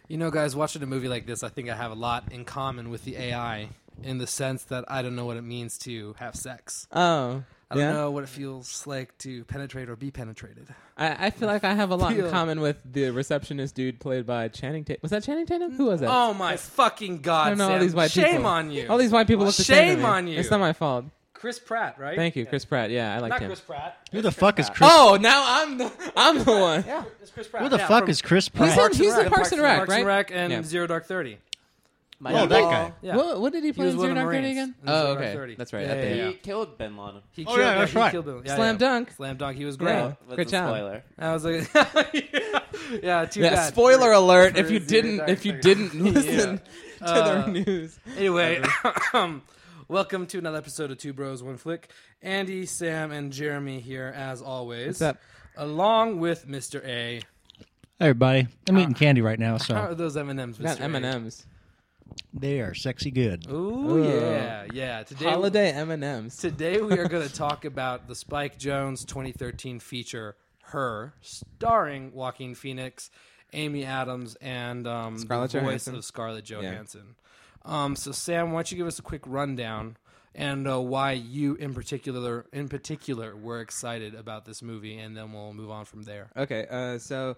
You know, guys, watching a movie like this, I think I have a lot in common with the AI in the sense that I don't know what it means to have sex. Oh. I don't know what it feels like to penetrate or be penetrated. I feel like I have a lot in common with the receptionist dude played by Channing Tatum. Was that Channing Tatum? Who was that? Oh, my fucking God, I don't know, Sam. all these white Shame people. on you. All these white people look the same to Shame me. on you. It's not my fault. Chris Pratt, right? Thank you, Chris Pratt. Yeah, I like Not him. Chris Pratt. Who the fuck is Chris? Oh, now I'm the one. Yeah, it's Chris Pratt. Who the fuck is Chris Pratt? He's in Parks and Rec, Parks and right? Rec and Yeah. Zero Dark 30. Oh, that guy. Yeah. What did he play was in one Zero of the Dark Thirty Marines again? in Oh, Zero Dark okay. 30. That's right. Yeah, At the yeah, end. yeah. He killed Bin Laden. He Oh, killed, yeah, that's he right. killed Bill. Yeah, Slam yeah. dunk. Slam dunk. He was great. Yeah. With Great a job. spoiler. I was like, yeah, too Yeah, bad. spoiler alert for if you Zero didn't Dark if you 30. didn't listen to the news. Anyway, welcome to another episode of Two Bros, One Flick. Andy, Sam, and Jeremy here as always. What's up? Along with Mr. A. Hey, everybody. I'm eating candy right now, How so are those M&Ms, Mr. We got A? M&Ms. they are sexy good. Ooh, yeah. Holiday M&Ms. Today we are going to talk about the Spike Jonze 2013 feature, Her, starring Joaquin Phoenix, Amy Adams, and Scarlett the voice Johansson. of Scarlett Johansson. So Sam, why don't you give us a quick rundown and why you in particular were excited about this movie, and then we'll move on from there. Okay, so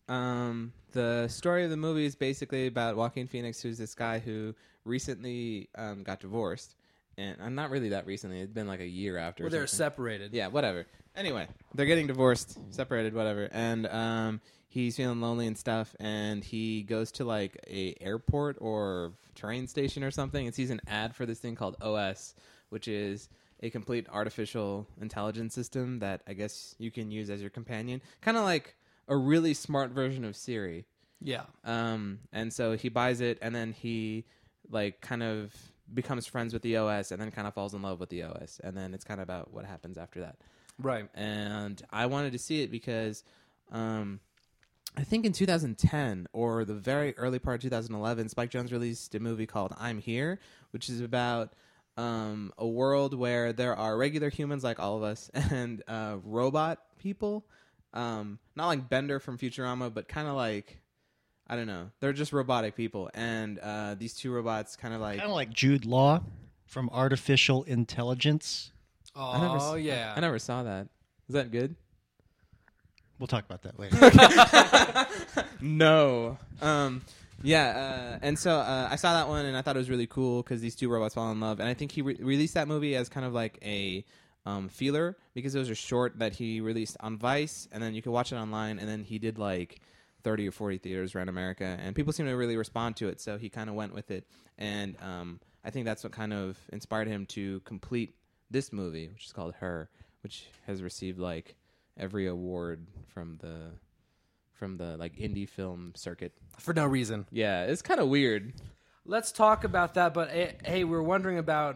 the story of the movie is basically about Joaquin Phoenix, who's this guy who recently got divorced. And not really that recently. It's been like a year after. Well, or they're something. separated. Yeah, whatever. Anyway, they're getting divorced, separated, whatever. And he's feeling lonely and stuff. And he goes to like a airport or train station or something and sees an ad for this thing called OS, which is a complete artificial intelligence system that I guess you can use as your companion. Kind of like a really smart version of Siri. Yeah. And so he buys it, and then he like kind of becomes friends with the OS, and then kind of falls in love with the OS, and then it's kind of about what happens after that. Right. And I wanted to see it because I think in 2010 or the very early part of 2011, Spike Jonze released a movie called I'm Here, which is about a world where there are regular humans like all of us and robot people. Not like Bender from Futurama, but kind of like, I don't know. They're just robotic people. And these two robots kind of like Jude Law from Artificial Intelligence. Oh, yeah. I never saw that. Is that good? We'll talk about that later. No. And so I saw that one, and I thought it was really cool because these two robots fall in love. And I think he released that movie as kind of like a feeler because it was a short that he released on Vice, and then you could watch it online, and then he did like 30 or 40 theaters around America, and people seem to really respond to it, so he kind of went with it. And I think that's what kind of inspired him to complete this movie, which is called Her, which has received like every award from the like indie film circuit. For no reason. Yeah, it's kind of weird. Let's talk about that, but hey, we're wondering about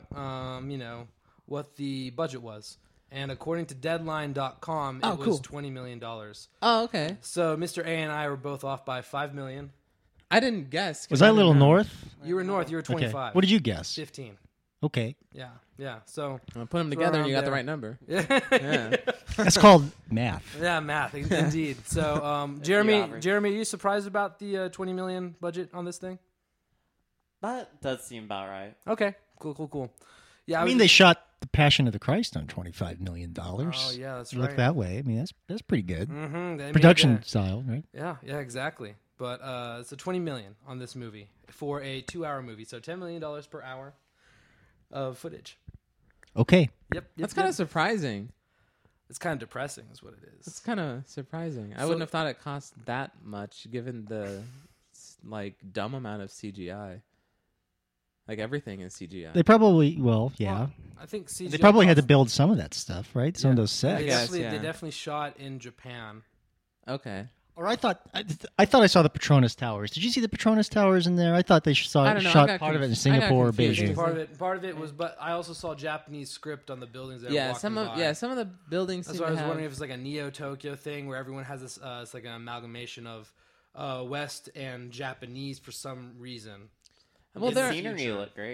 what the budget was. And according to Deadline.com, it was $20 million. Oh, okay. So Mr. A and I were both off by $5 million. I didn't guess. Was I a little north? You were north. You were 25. Okay. What did you guess? 15. Okay. Yeah. So I put them together, and you got the right number. yeah, Yeah. That's called math. math indeed. So Jeremy, are you surprised about the $20 million budget on this thing? That does seem about right. Okay, cool. Yeah, I mean, they shot The Passion of the Christ on $25 million. Oh yeah, that's right. Look that way. I mean, that's pretty good. Mm-hmm. Production style, right? Yeah, exactly. But it's a $20 million on this movie for a 2-hour movie, so $10 million per hour of footage. Okay. Yep. That's kind of surprising. It's kind of depressing, is what it is. It's kind of surprising. I wouldn't have thought it cost that much, given the like dumb amount of CGI. Like everything is CGI. They probably, yeah. Well, I think CGI. They probably had to build some of that stuff, right? Some of those sets. They Yes, definitely shot in Japan. Okay. Or I thought I saw the Petronas Towers. Did you see the Petronas Towers in there? I thought they I don't know, shot part of it in Singapore or confused. Beijing. Part of it was, but I also saw Japanese script on the buildings. That Yeah, were some of by. some of the buildings. That's seem why I to was have, wondering if it's like a Neo Tokyo thing where everyone has this. It's like an amalgamation of West and Japanese for some reason. Well, The there. scenery looked great.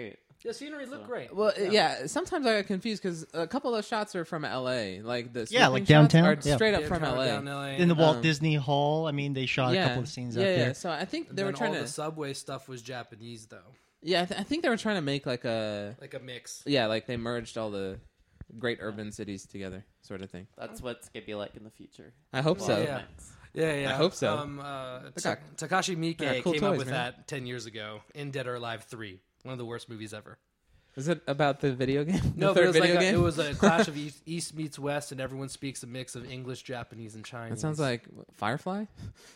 The scenery looked great. Well, yeah. Sometimes I get confused because a couple of those shots are from L.A. Like the Yeah, sweeping like shots downtown, are yeah. straight up Yeah, from kind of L.A. down LA. In the Walt Um, Disney Hall, I mean, they shot a couple of scenes out there. Yeah, so I think And they were then trying all to. the subway stuff was Japanese though, Yeah, I think they were trying to make like a. like a mix. Yeah, like they merged all the great urban cities together, sort of thing. That's what it's gonna be like in the future. I hope Well, so. yeah. mix. Yeah. I hope so. Takashi Miike Yeah, cool came up toys, with man. that 10 years ago in Dead or Alive 3, one of the worst movies ever. Is it about the video game? No, the but third video game? it was a clash of East meets West, and everyone speaks a mix of English, Japanese, and Chinese. That sounds like Firefly.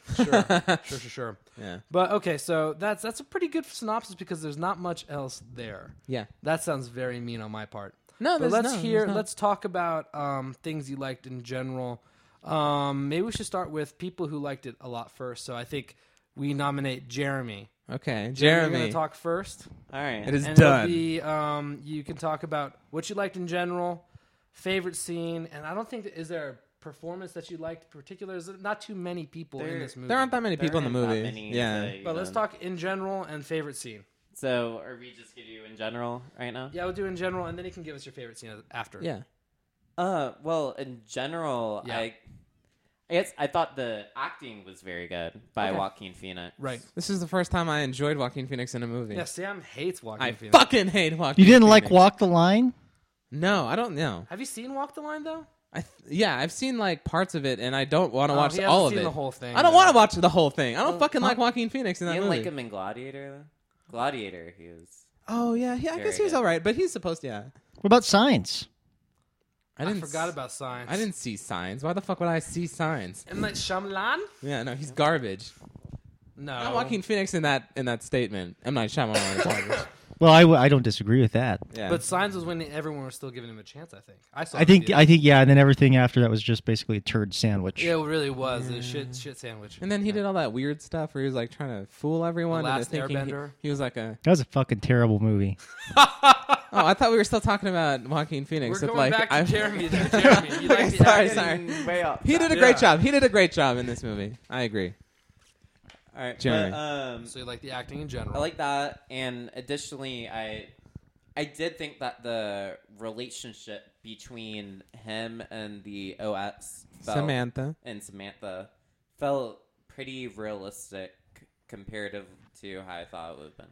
Sure. Yeah. But okay, so that's a pretty good synopsis because there's not much else there. Yeah. That sounds very mean on my part. No, But there's no. let's talk about things you liked in general. Maybe we should start with people who liked it a lot first. So I think we nominate Jeremy. Okay, You're Jeremy. going to talk first. All right. It is And done. it'll be, you can talk about what you liked in general, favorite scene, and I don't think is there a performance that you liked in particular. There's not too many people in this movie. There aren't that many people in the There aren't movie. that many Yeah. to But let's even- talk in general and favorite scene. So, are we just gonna do in general right now? Yeah, we'll do in general, and then you can give us your favorite scene after. Yeah. Well, in general, Yeah. I guess I thought the acting was very good by Okay. Joaquin Phoenix. Right. This is the first time I enjoyed Joaquin Phoenix in a movie. Yeah, Sam hates Walking I Phoenix. fucking hate Joaquin. You didn't like Phoenix. Walk the Line? No, I don't know. Have you seen Walk the Line, though? Yeah, I've seen like parts of it, and I don't want to Oh, watch he hasn't all of seen it. the whole thing, I don't though. want to watch the whole thing. I don't Well, fucking like Joaquin Phoenix in You that didn't movie. like him in Gladiator, though? Gladiator, he was. Oh yeah, I Very guess he was good. all right, but he's supposed to. Yeah, What about Signs? I forgot about Signs. I didn't see Signs. Why the fuck would I see Signs? M. Night Shyamalan? Yeah, no, he's garbage. No. Not Joaquin Phoenix in that statement. M. Night Shyamalan is garbage. Well, I don't disagree with that. Yeah, But Signs was when everyone was still giving him a chance, I think. I saw I think, it. yeah, and then everything after that was just basically a turd sandwich. Yeah, it really was. A shit sandwich. and then he did all that weird stuff where he was like trying to fool everyone. The into Last thinking Airbender? he was like a. That was a fucking terrible movie. Oh, I thought we were still talking about Joaquin Phoenix. We're with, going like, back to Jeremy. There. Jeremy, you like the Sorry, acting? sorry. Way up. He did a Yeah. great job. He did a great job in this movie. I agree. All right, Jeremy. But, So you like the acting in general? I like that, and additionally, I did think that the relationship between him and the OS Samantha felt pretty realistic comparative to how I thought it would have been.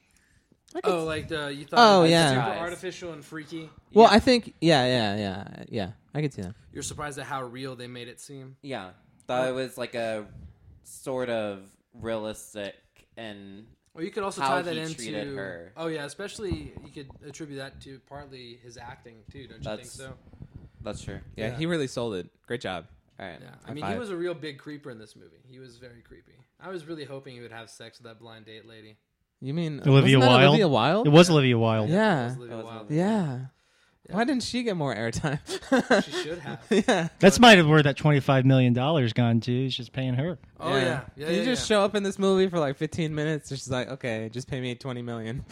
Oh, like you thought Oh, it was yeah. super Surprised. artificial and freaky. Well, Yeah. I think yeah. I could see that. You're surprised at how real they made it seem. Yeah, thought it was like a sort of realistic and Or you could also How tie that he treated into. her. Oh yeah, especially you could attribute that to partly his acting too. Don't you think That's- so? that's true. Yeah, Yeah. he really sold it. Great job. All right. Yeah, I High mean, five. he was a real big creeper in this movie. He was very creepy. I was really hoping he would have sex with that blind date lady. You mean Olivia wasn't that Wilde? Olivia Wilde? It was Olivia Wilde. Yeah. It was Olivia That was Wilde. Olivia Yeah. Yeah. Why didn't she get more airtime? She should have. Yeah. That's might have where that $25 million gone to. He's just paying her. Oh yeah, yeah. Can you yeah, just show up in this movie for like 15 minutes? It's just like, okay, just pay me $20 million.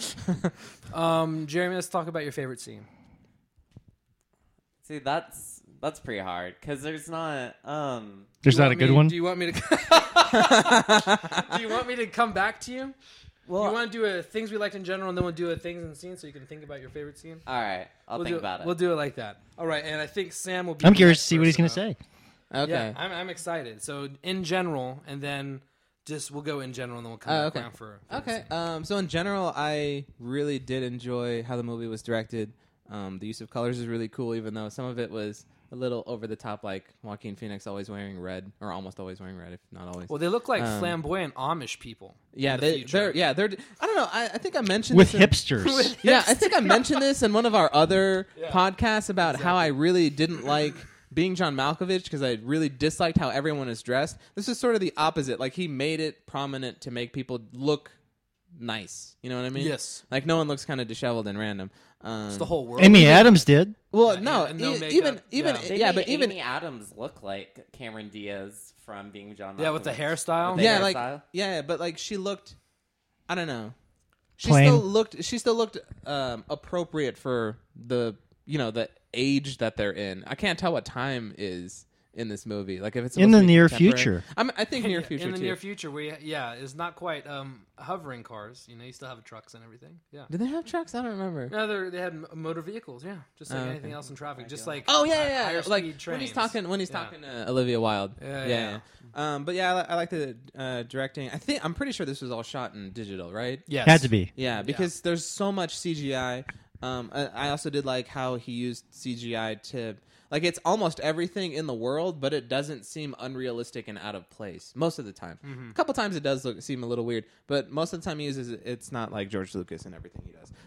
Jeremy, let's talk about your favorite scene. See, that's pretty hard because there's not. There's Do you not a want good me- one. Do you want me to? Do you want me to come back to you? Well, you want to do a things we liked in general, and then we'll do a things and scenes, so you can think about your favorite scene. all right, I'll We'll think do, about it. We'll do it like that. All right, and I think Sam will be. I'm the curious next to see what he's going to person say. up. Okay. Yeah, I'm excited. So in general, and then just we'll go in general, and then we'll come back okay. around for. Okay. So in general, I really did enjoy how the movie was directed. The use of colors is really cool, even though some of it was a little over the top, like Joaquin Phoenix always wearing red, or almost always wearing red, if not always. Well, they look like Um, flamboyant Amish people. yeah, in the future. they're. I don't know. I think I mentioned With this in- hipsters. Yeah, I think I mentioned this in one of our other podcasts about how I really didn't like being John Malkovich because I really disliked how everyone is dressed. This is sort of the opposite. Like, he made it prominent to make people look nice. You know what I mean? Yes. Like, no one looks kind of disheveled and random. It's the whole world. Amy Adams did. Well, Yeah, no, and no makeup. even Yeah. They yeah, made but even Amy Adams look like Cameron Diaz from being John. Yeah, with the Malkovich. hairstyle. With the yeah, hairstyle. like yeah, but like she looked, I don't know. She Plain. still looked appropriate for the the age that they're in. I can't tell what time is in this movie. Like if it's in supposed the to be near contemporary- future. I think near future in the too. near future, it's not quite hovering cars. You know, you still have trucks and everything. Yeah. Do they have trucks? I don't remember. No, they had motor vehicles. Yeah, just like Oh, okay. anything else in traffic. Just like Oh higher like speed trains. when he's talking to Olivia Wilde. Yeah. But yeah, I like the directing. I'm pretty sure this was all shot in digital, right? Yes. Had to be. Yeah, because there's so much CGI. I also did like how he used CGI to like it's almost everything in the world, but it doesn't seem unrealistic and out of place most of the time. A couple times it does seem a little weird, but most of the time he uses it, it's not like George Lucas and everything he does.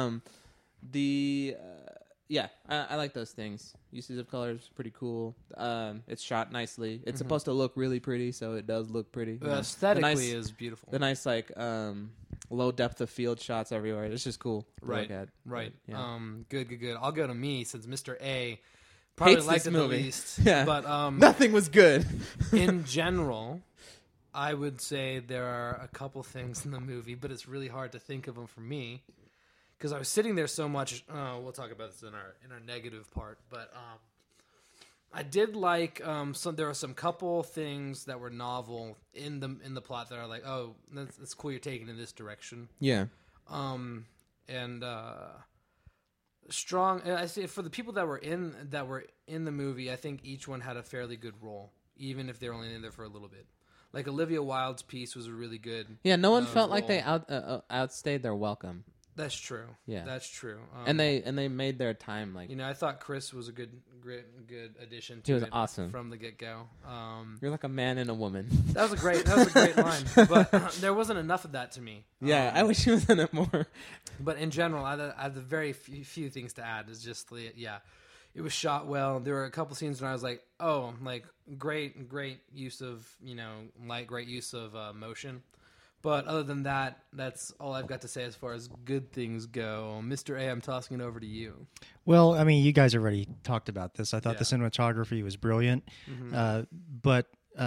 I like those things. Uses of color is pretty cool. It's shot nicely. It's supposed to look really pretty, so it does look pretty. Aesthetically is beautiful. The nice like low depth of field shots everywhere. It's just cool. to Right. look at. Right. Yeah. Good. I'll go to me since Mr. A probably Hates liked this it the movie. least. Yeah. But Nothing was good. in general, I would say there are a couple things in the movie, but it's really hard to think of them for me because I was sitting there so much. We'll talk about this in our negative part, but I did like there were some couple things that were novel in the plot that are like, oh, that's cool. You're taking in this direction. Yeah. And strong. I say for the people that were in the movie, I think each one had a fairly good role, even if they're only in there for a little bit. Like Olivia Wilde's piece was a really good. Yeah. No one felt like role. they outstayed their welcome. That's true. Yeah. That's true. And they made their time like. You know, I thought Chris was a good addition to He was it awesome. from the get go. You're like a man and a woman. That was a great line, but there wasn't enough of that to me. Yeah, I wish he was in it more. But in general, I had the very few things to add. It's just, it was shot well. There were a couple scenes when I was like, oh, like great use of, light, great use of motion. But other than that, that's all I've got to say as far as good things go. Mr. A, I'm tossing it over to you. Well, I mean, you guys already talked about this. I thought the cinematography was brilliant, but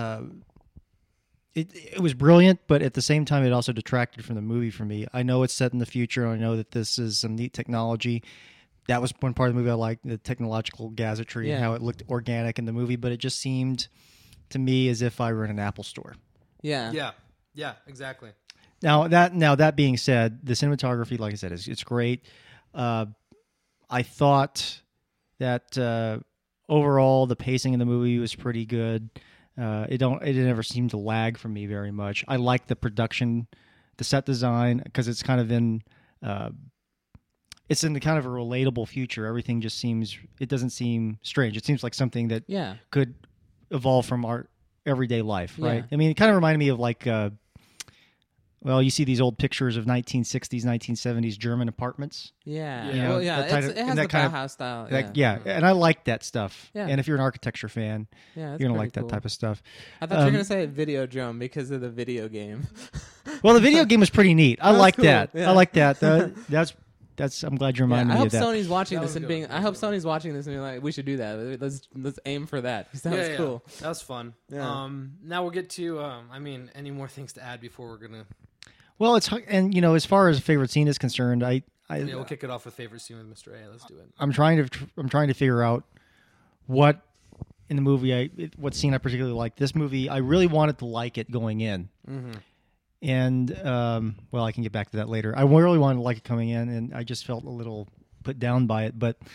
it was brilliant. But at the same time, it also detracted from the movie for me. I know it's set in the future. I know that this is some neat technology. That was one part of the movie I liked, the technological gadgetry and how it looked organic in the movie. But it just seemed to me as if I were in an Apple store. Yeah. Yeah, exactly. Now that being said, the cinematography, like I said, it's great. I thought that overall the pacing in the movie was pretty good. It never seemed to lag for me very much. I like the production, the set design, because it's kind of it's in the kind of a relatable future. Everything just it doesn't seem strange. It seems like something that could evolve from our everyday life, right? I mean, it kind of reminded me of like. You see these old pictures of 1960s, 1970s German apartments. Yeah. You know, Well, yeah. that It has the Bauhaus style. And I like that stuff. Yeah. And if you're an architecture fan, you're going to like that type of stuff. I thought you were going to say Videodrome because of the video game. Well, the video game was pretty neat. I like cool. that. Yeah. I like that. That's. I'm glad you reminded I me hope of that. Sony's watching That this was and good. being. I hope Sony's watching this and being like, we should do that. Let's aim for that. 'Cause that was cool. That was fun. Yeah. Now we'll get to. Any more things to add before we're gonna. Well, as far as favorite scene is concerned, We'll kick it off with favorite scene with Mr. A. Let's do it. I'm trying to figure out what in the movie what scene I particularly like. This movie, I really wanted to like it going in, and I can get back to that later. I really wanted to like it coming in, and I just felt a little put down by it. But,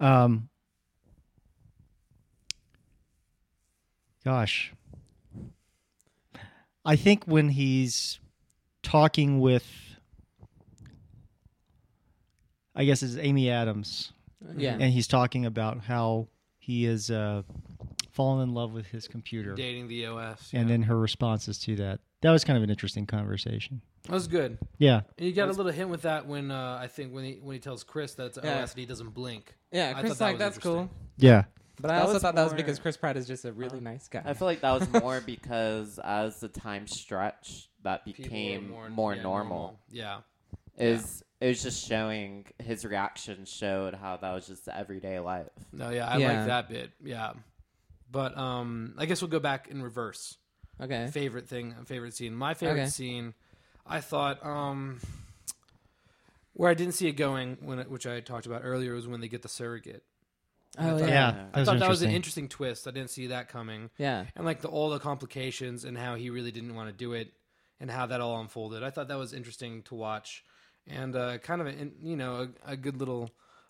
gosh, I think when he's talking with, I guess it's Amy Adams. Yeah. And he's talking about how he is fallen in love with his computer. Dating the OS. And then her responses to that. That was kind of an interesting conversation. That was good. Yeah. And you got a little hint with that when I think when he tells Chris that it's OS and he doesn't blink. Yeah, I Chris thought that like was that's cool. Yeah. But I also thought that was because Chris Pratt is just a really nice guy. I feel like that was more because as the time stretched, that became more normal. Yeah. It was just showing his reaction showed how that was just everyday life. No, I like that bit. Yeah. But I guess we'll go back in reverse. Okay. Favorite scene. My favorite scene, I thought where I didn't see it going which I talked about earlier was when they get the surrogate. Oh, yeah. I thought that was an interesting. interesting twist. I didn't see that coming. Yeah. And like all the complications and how he really didn't want to do it and how that all unfolded. I thought that was interesting to watch and kind of a good little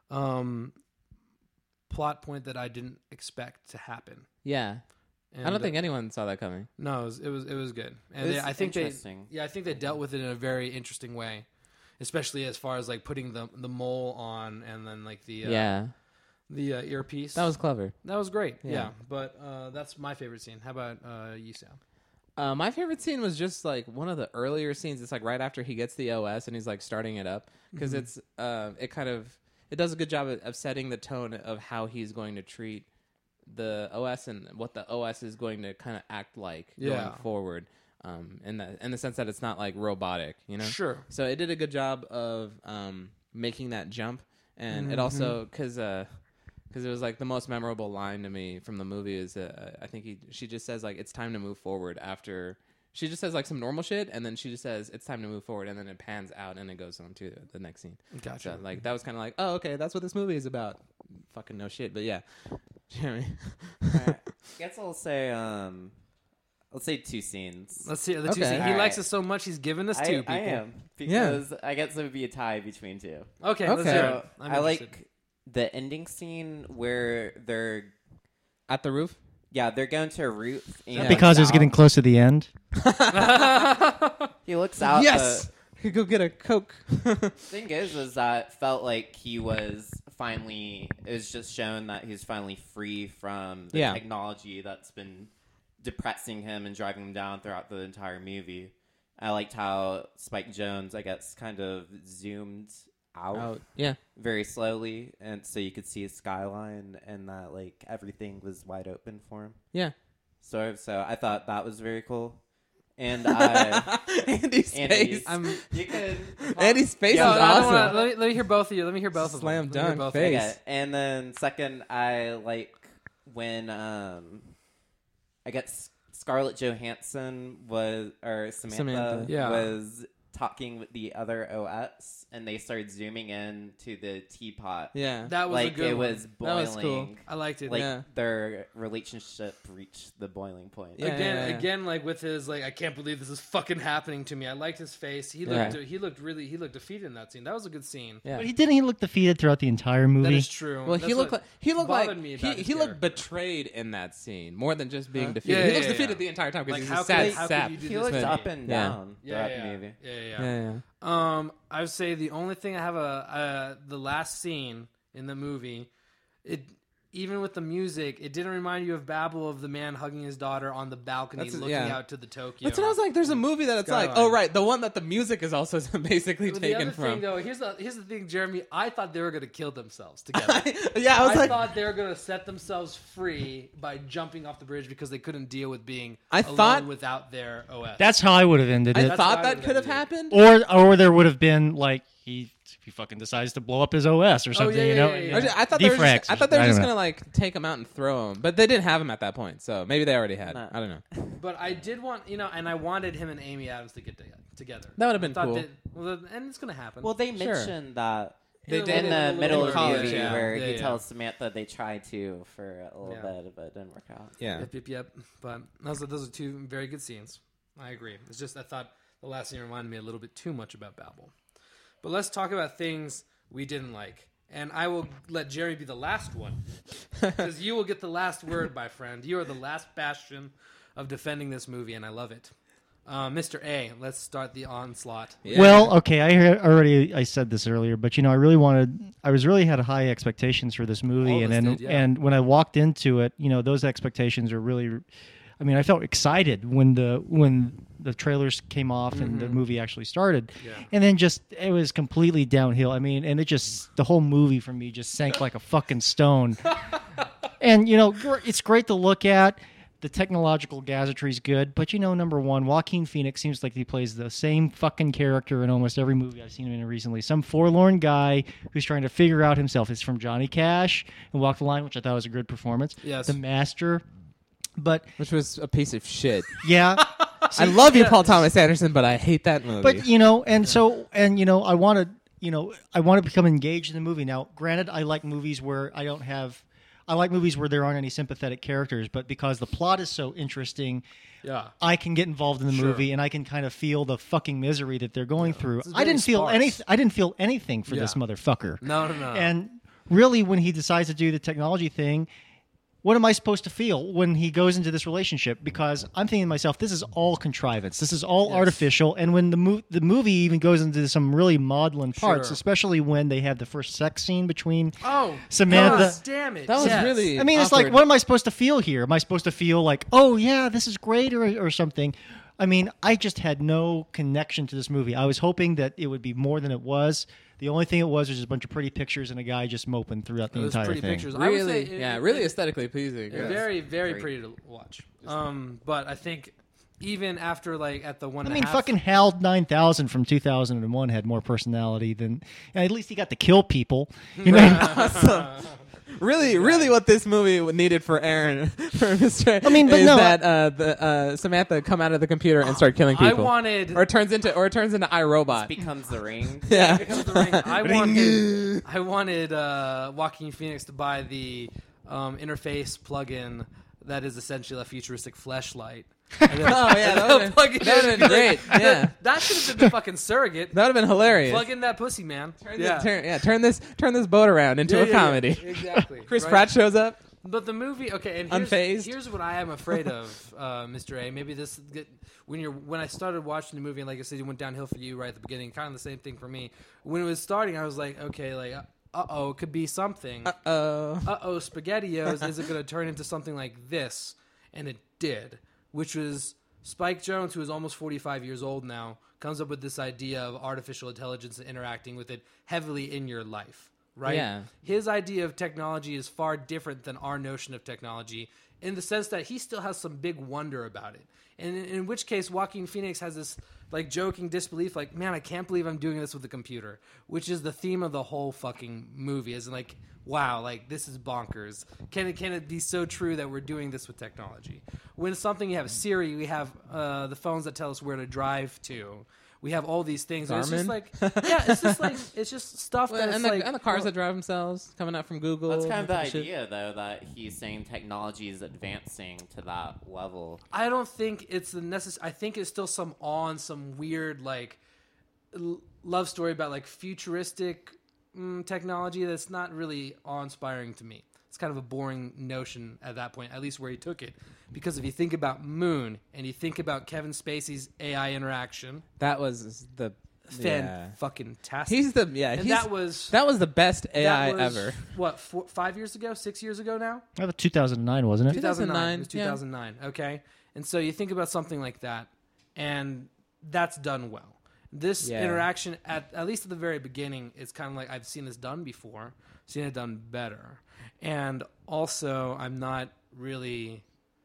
plot point that I didn't expect to happen. Yeah. And I don't think anyone saw that coming. No, it was good. And It's I think interesting. I think they dealt with it in a very interesting way, especially as far as like putting the mole on and then like the earpiece. That was clever. That was great. Yeah. Yeah, but that's my favorite scene. How about you, Sam? My favorite scene was just like one of the earlier scenes. It's like right after he gets the OS and he's like starting it up because it's it does a good job of setting the tone of how he's going to treat the OS and what the OS is going to kind of act like going forward. In the sense that it's not like robotic, you know. Sure. So it did a good job of making that jump, and it also because it was like the most memorable line to me from the movie is I think she just says like it's time to move forward after she just says like some normal shit and then she just says it's time to move forward and then it pans out and it goes on to the next scene. Gotcha. So like that was kind of like oh okay that's what this movie is about. Fucking no shit, but yeah. You know what I mean? Right. I guess I'll say let's say 2 scenes. Let's see. The two Okay. scenes. He All likes right. us so much. He's given us 2 people. I am because I guess it would be a tie between 2. Okay. Let's Okay. hear So it. I'm I interested. like the ending scene where they're At the roof. they're going to a roof and Because it was getting close to the end. he looks out. Yes. Could go get a Coke. Thing is that it felt like he was finally. It was just shown that he's finally free from the technology that's been depressing him and driving him down throughout the entire movie. I liked how Spike Jonze, I guess, kind of zoomed out Yeah. very slowly, and so you could see his skyline, and that like everything was wide open for him. Yeah. So I thought that was very cool. And Andy's face. you could Andy's face No, is I don't awesome. wanna, let me hear both of you. Let me hear both of Slam them. Let me hear dunk both of face. them. Okay. And then second, I like when I guess Scarlett Johansson or Samantha. Yeah. was talking with the other OS, and they started zooming in to the teapot. Yeah. That was like a good it one. was That boiling. was cool. I liked it. Like Yeah. their relationship reached the boiling point. Yeah. Again, like with his like, I can't believe this is fucking happening to me. I liked his face. He looked he looked defeated in that scene. That was a good scene. Yeah. But he look defeated throughout the entire That movie. is true. Well, That's he looked what like bothered me about his he looked character. betrayed in that scene more than just being defeated. Yeah, he looks yeah, defeated yeah. the entire time because Like, he's how a sad could sap. you do He this looked to me? up and Yeah. down throughout the movie. Yeah. I would say the only thing I have the last scene in the movie, even with the music, it didn't remind you of Babel of the man hugging his daughter on the balcony looking out to the Tokyo. That's what I was like. There's a movie that it's like, Skyline. oh right, the one that the music is also basically The taken other from. thing, though, here's the thing, Jeremy. I thought they were going to kill themselves together. Yeah, I was like, thought they were going to set themselves free by jumping off the bridge because they couldn't deal with being I alone thought- without their OS. That's how I would have ended it. I thought why I that would could have have happened. Or there would have been like he fucking decides to blow up his OS or something, yeah, you know. yeah, yeah. I thought they were Defracts just, or something. I don't know. gonna like take him out and throw him, but they didn't have him at that point, so maybe they already had. No. I don't know. But I did want, and I wanted him and Amy Adams to get together. That would have been I thought cool. and it's going to happen. Well, they Sure. mentioned that They In did in a the little middle bit of the college, movie yeah. where Yeah, he yeah. tells Samantha they tried to for a little bit, but it didn't work out. Yeah. Yep. But those are 2 very good scenes. I agree. It's just I thought the last scene reminded me a little bit too much about Babel. But let's talk about things we didn't like. And I will let Jerry be the last one. Because you will get the last word, my friend. You are the last bastion of defending this movie, and I love it. Mr. A, let's start the onslaught. Yeah. Well, okay, I said this earlier, but I really had high expectations for this movie, All of and us then did, yeah. and when I walked into it, those expectations are really. I mean, I felt excited when the trailers came off and the movie actually started, Yeah. and then it was completely downhill. I mean, and the whole movie for me just sank like a fucking stone. And it's great to look at. The technological gadgetry is good, but number one, Joaquin Phoenix seems like he plays the same fucking character in almost every movie I've seen him in recently. Some forlorn guy who's trying to figure out himself. It's from Johnny Cash and Walk the Line, which I thought was a good performance. Yes. The Master, but Which was a piece of shit. yeah, I love you, Paul Thomas Anderson, but I hate that movie. but I want to become engaged in the movie. Now, granted, I like movies where I I like movies where there aren't any sympathetic characters, but because the plot is so interesting, Yeah. I can get involved in the Sure. movie and I can kind of feel the fucking misery that they're going through. It's I didn't feel sparse. I didn't feel anything for this Yeah. motherfucker. No. And really, when he decides to do the technology thing, what am I supposed to feel when he goes into this relationship? Because I'm thinking to myself, this is all contrivance. This is all artificial. And when the movie even goes into some really maudlin parts, Sure. especially when they have the first sex scene between Oh, Samantha. God damn it. That was yes. really. I mean, it's like, awkward. what am I supposed to feel here? Am I supposed to feel like, oh, yeah, this is great or something? I mean, I just had no connection to this movie. I was hoping that it would be more than it was. The only thing it was just a bunch of pretty pictures and a guy just moping throughout the It was entire pretty thing. pictures. I would Really, say really aesthetically pleasing. Very, very pretty to watch. But I think even after like at the one, I mean, fucking Hal 9000 from 2001 had more personality than. And at least he got to kill people. You know, Really, what this movie needed for Aaron, for Mr. I mean, but is no, that Samantha come out of the computer and start killing people. I wanted. or it turns into iRobot. becomes the ring. Yeah. Becomes the ring. I wanted Joaquin Phoenix to buy the interface plugin that is essentially a futuristic fleshlight. And then, Oh, yeah, and that they'll would've plug been- it that in would've and been be like, great, yeah. That should have been the fucking surrogate. That would have been hilarious. Plug in that pussy, man. Turn this boat around into a comedy. Exactly. Chris right? Pratt shows up. But the movie, okay, and Unfazed. here's what I am afraid of, Mr. A. Maybe when I started watching the movie, and like I said, it went downhill for you right at the beginning. Kind of the same thing for me. When it was starting, I was like, okay, like, it could be something. SpaghettiOs. Is it going to turn into something like this? And it did, which was Spike Jonze, who is almost 45 years old now, comes up with this idea of artificial intelligence and interacting with it heavily in your life. Right? Yeah. His idea of technology is far different than our notion of technology in the sense that he still has some big wonder about it. And in which case, Joaquin Phoenix has this like joking disbelief, like, man, I can't believe I'm doing this with a computer, which is the theme of the whole fucking movie. Is like, wow, like this is bonkers. Can it be so true that we're doing this with technology? When it's something you have Siri, we have the phones that tell us where to drive to. We have all these things. And it's just like, it's just stuff that and the cars that drive themselves coming out from Google. That's kind of the shit. idea, though, that he's saying technology is advancing to that level. I don't think it's the necessary. I think it's still some awe and some weird like love story about like futuristic technology that's not really awe-inspiring to me. It's kind of a boring notion at that point, at least where he took it. Because if you think about Moon and you think about Kevin Spacey's AI interaction, That was the fucking tastic. He's the and that was the best AI that was, ever. What 5 years ago, 6 years ago now? 2009, wasn't it? 2009. It was 2009, 2009. Okay, and so you think about something like that, and that's done well. This interaction, at least at the very beginning, is kind of like I've seen this done before, seen it done better, and also I'm not really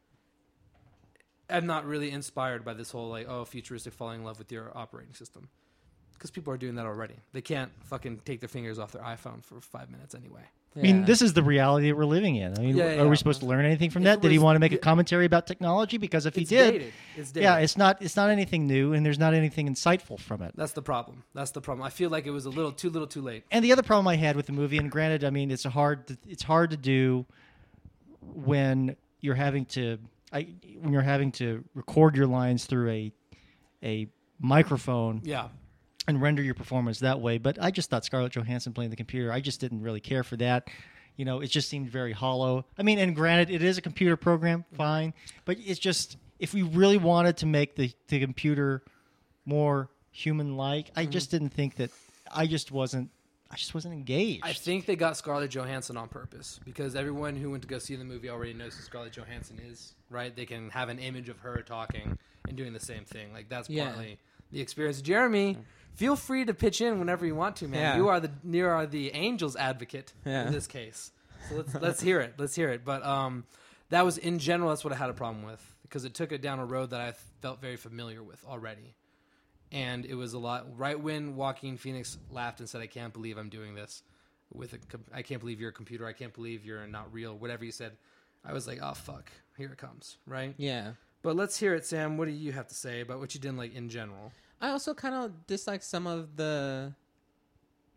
inspired by this whole like futuristic falling in love with your operating system, because people are doing that already. They can't fucking take their fingers off their iPhone for 5 minutes anyway. I mean, this is the reality that we're living in. I mean, are we supposed to learn anything from that? Did he want to make a commentary about technology? Because if he did, dated. It's dated. yeah, it's not anything new, and there's not anything insightful from it. That's the problem. I feel like it was a little too late. And the other problem I had with the movie, and granted, I mean, it's hard to do when you're having to record your lines through a microphone. Yeah. And render your performance that way. But I just thought Scarlett Johansson playing the computer, I just didn't really care for that. You know, it just seemed very hollow. I mean, and granted, it is a computer program, fine. But it's just, if we really wanted to make the computer more human-like, I just didn't think that, I just wasn't engaged. I think they got Scarlett Johansson on purpose because everyone who went to go see the movie already knows who Scarlett Johansson is, right? They can have an image of her talking and doing the same thing. Like, that's partly the experience. Jeremy, feel free to pitch in whenever you want to, man. Yeah. You are the Angels advocate in this case. So let's hear it. Let's hear it. But that was, in general, that's what I had a problem with because it took it down a road that I felt very familiar with already. And it was a lot. Right when Joaquin Phoenix laughed and said, "I can't believe I'm doing this I can't believe you're a computer. I can't believe you're not real." Whatever you said, I was like, "Oh fuck, here it comes." Right? Yeah. But let's hear it, Sam. What do you have to say about what you didn't like in general? I also kind of dislike some of the.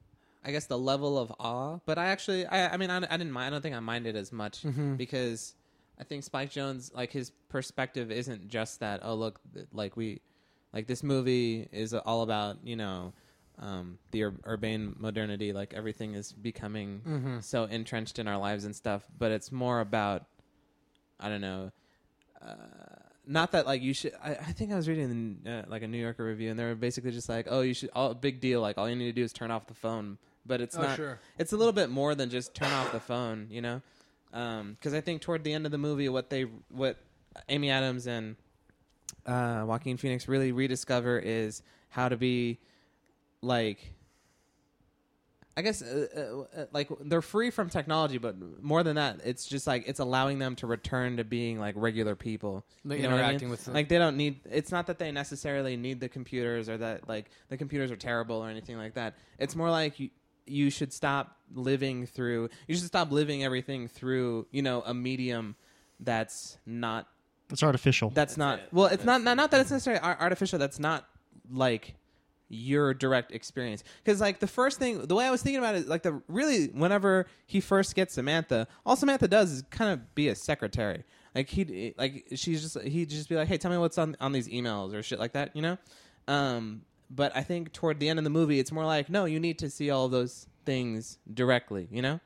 I guess, the level of awe. But I actually, I mean, I didn't mind. I don't think I minded as much because I think Spike Jonze, like, his perspective isn't just that. Oh, look, like this movie is all about, you know, the urbane modernity. Like, everything is becoming so entrenched in our lives and stuff. But it's more about, I don't know. Not that, like, you should. I think I was reading like a New Yorker review, and they were basically just like, "Oh, you should. Big deal. Like, all you need to do is turn off the phone." But it's not. Sure. It's a little bit more than just turn off the phone, you know. Because I think toward the end of the movie, what Amy Adams and Joaquin Phoenix really rediscover is how to be, like, I guess, like, they're free from technology, but more than that, it's just like it's allowing them to return to being like regular people. Like, you know interacting with them. Like, they don't need. It's not that they necessarily need the computers or that, like, the computers are terrible or anything like that. It's more like you should stop living through. You should stop living everything through, you know, a medium that's not. It's artificial. That's not. Well, it's not that it's necessarily artificial. That's not like your direct experience, because, like, the first thing, the way I was thinking about it, like, whenever he first gets Samantha, all Samantha does is kind of be a secretary. Like, he'd just be like, hey, tell me what's on these emails or shit like that, you know. But I think toward the end of the movie, it's more like, no, you need to see all those things directly, you know.